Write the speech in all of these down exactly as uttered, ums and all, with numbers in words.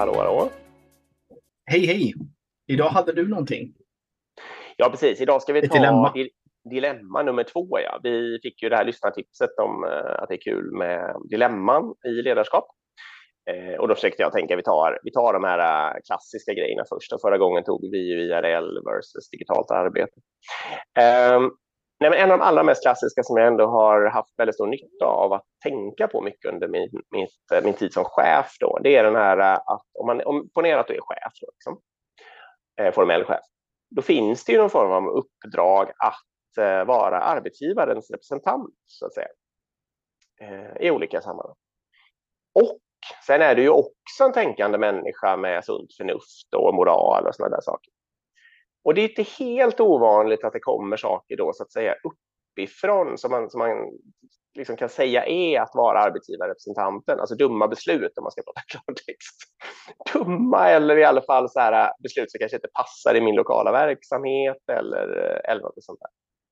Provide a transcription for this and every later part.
hallå, hallå. Hej, hej. Idag hade du någonting. Ja, precis. Idag ska vi Ett ta dilemma. di- dilemma nummer två. Ja. Vi fick ju det här lyssnartipset om eh, att det är kul med dilemman i ledarskap. Eh, och då försökte jag tänka, vi tar, vi tar de här eh, klassiska grejerna först. Och förra gången tog vi ju I R L versus digitalt arbete. Eh, nej, men en av de allra mest klassiska som jag ändå har haft väldigt stor nytta av att tänka på mycket under min, min, min tid som chef då, det är den här eh, att om man om, ponera att du är chef då, liksom, eh, formell chef, då finns det ju någon form av uppdrag att eh, vara arbetsgivarens representant så att säga eh, i olika sammanhang. Och sen är du ju också en tänkande människa med sunt förnuft och moral och sådana där saker. Och det är inte helt ovanligt att det kommer saker då så att säga uppifrån som man, som man liksom kan säga är att vara arbetsgivarrepresentanten, alltså dumma beslut om man ska prata klartext. Dumma eller i alla fall så här beslut som kanske inte passar i min lokala verksamhet eller, eller något sånt där.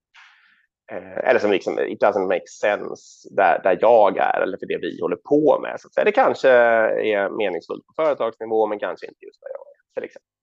Eller som liksom it doesn't make sense där, där jag är eller för det vi håller på med. Så att säga. Det kanske är meningsfullt på företagsnivå men kanske inte just där jag är till exempel.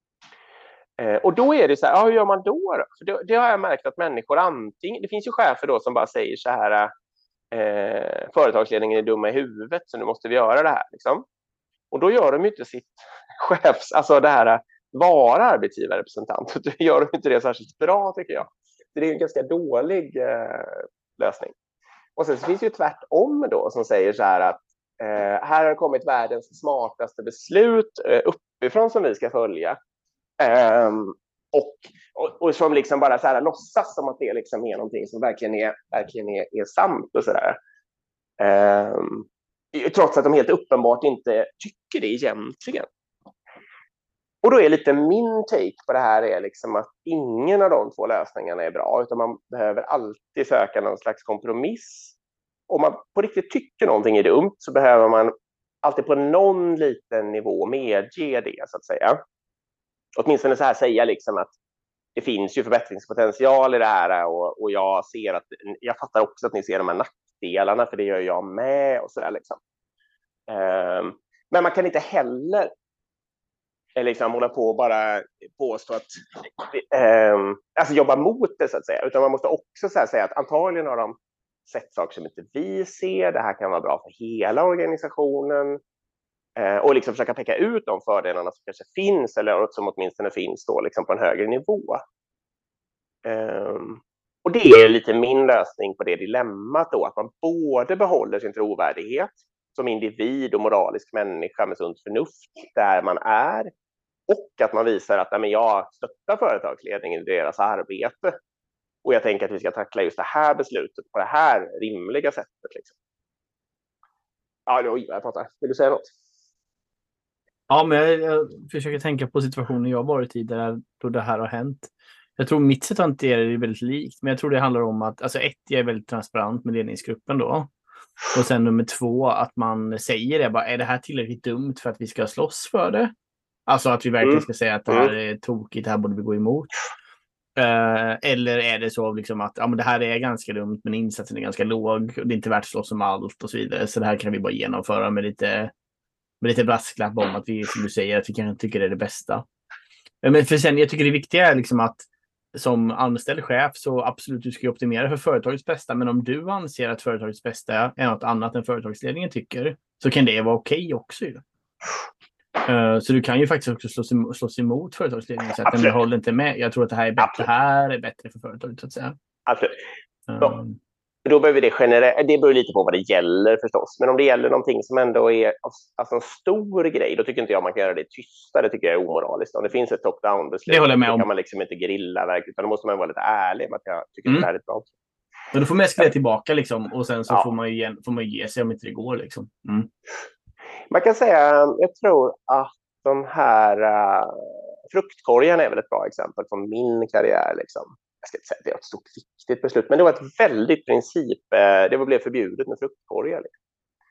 Och då är det så här, ja, hur gör man då? då? För det, det har jag märkt att människor antingen, det finns ju chefer då som bara säger så här, eh, företagsledningen är dumma i huvudet så nu måste vi göra det här. Liksom. Och då gör de ju inte sitt chefs, alltså det här vara arbetsgivarrepresentant. Då gör de inte det särskilt bra tycker jag. Så det är en ganska dålig eh, lösning. Och sen så finns det ju tvärtom då som säger så här att eh, här har kommit världens smartaste beslut eh, uppifrån som vi ska följa. Um, och, och, och som liksom bara så här låtsas som att det liksom är någonting som verkligen är, verkligen är, är sant och sådär. Um, trots att de helt uppenbart inte tycker det egentligen. Och då är lite min take på det här är liksom att ingen av de två lösningarna är bra utan man behöver alltid söka någon slags kompromiss. Om man på riktigt tycker någonting är dumt så behöver man alltid på någon liten nivå medge det så att säga. Åtminstone så här säga liksom att det finns ju förbättringspotential i det här och, och jag ser att jag fattar också att ni ser de här nackdelarna för det gör jag med och sådär liksom. Um, men man kan inte heller liksom hålla på och bara påstå att um, alltså jobba mot det så att säga utan man måste också så här säga att antagligen har de sett saker som inte vi ser, det här kan vara bra för hela organisationen. Och liksom försöka peka ut de fördelarna som kanske finns eller som åtminstone finns då liksom på en högre nivå. Um, och det är lite min lösning på det dilemmat då, att man både behåller sin trovärdighet som individ och moralisk människa med sunt förnuft där man är och att man visar att nej, men jag stöttar företagsledningen i deras arbete och jag tänker att vi ska tackla just det här beslutet på det här rimliga sättet. Liksom. Ja, då jag pratar. Vill du säga något? Ja, men jag, jag försöker tänka på situationer jag har varit i där då det här har hänt. Jag tror mitt sätt att hantera det är väldigt likt. Men jag tror det handlar om att, alltså ett, jag är väldigt transparent med ledningsgruppen då. Och sen nummer två, att man säger det bara, är det här tillräckligt dumt för att vi ska slåss för det? Alltså att vi verkligen Mm. ska säga att det här är tokigt, det här borde vi gå emot. Uh, eller är det så liksom att ja, men det här är ganska dumt men insatsen är ganska låg och det är inte värt att slåss om allt och så vidare. Så det här kan vi bara genomföra med lite... med lite brasklapp om att vi, som du säger, att vi kanske tycker det är det bästa. Men för sen, jag tycker det viktiga är liksom att som anställd chef så absolut du ska optimera för företagets bästa. Men om du anser att företagets bästa är något annat än företagsledningen tycker så kan det vara okej okay också. Ju. Uh, så du kan ju faktiskt också slås, em- slås emot företagsledningen. Så att den håller inte med. Jag tror att det här är bättre, det här är bättre för företaget så att säga. Absolut. Uh, Då behöver det generellt, det beror lite på vad det gäller förstås. Men om det gäller någonting som ändå är alltså en stor grej, då tycker inte jag man kan göra det tysta. Det tycker jag är omoraliskt. Om det finns ett top-down-beslut, det håller jag med då om. kan man liksom inte grilla verkligen. Utan då måste man vara lite ärlig med att jag tycker Mm. att det här är ett bra. Men då får man eskalera tillbaka liksom. Och sen så Ja. får, man ge, får man ge sig om inte det går liksom. Mm. Man kan säga, jag tror att de här uh, fruktkorgarna är väl ett bra exempel från min karriär liksom. Jag ska inte säga att det var ett stort viktigt beslut, men det var ett väldigt princip. Det blev förbjudet med fruktkorgar. Liksom.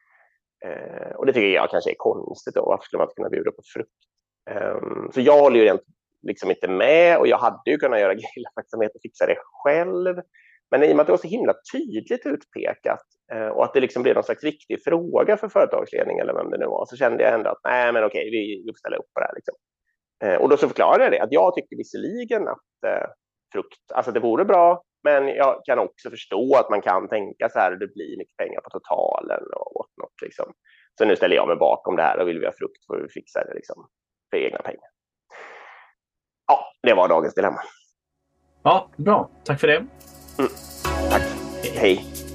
Eh, och det tycker jag kanske är konstigt då. Varför skulle man inte kunna bjuda på frukt? Um, så jag håller ju rent liksom inte med och jag hade ju kunnat göra grillverksamhet och fixa det själv. Men i och med att det var så himla tydligt utpekat eh, och att det liksom blev någon slags viktig fråga för företagsledningen eller vem det nu var, så kände jag ändå att nej, men okej, vi, vi ställer upp på det här. Liksom. Eh, och då så förklarade jag det, att jag tycker visserligen att eh, frukt, alltså det vore bra, men jag kan också förstå att man kan tänka så här, det blir mycket pengar på totalen och något liksom. Så nu ställer jag mig bakom det här och vill vi ha frukt får vi fixa det liksom för egna pengar. Ja, det var dagens dilemma. Ja, bra. Tack för det. Mm. Tack. Hej.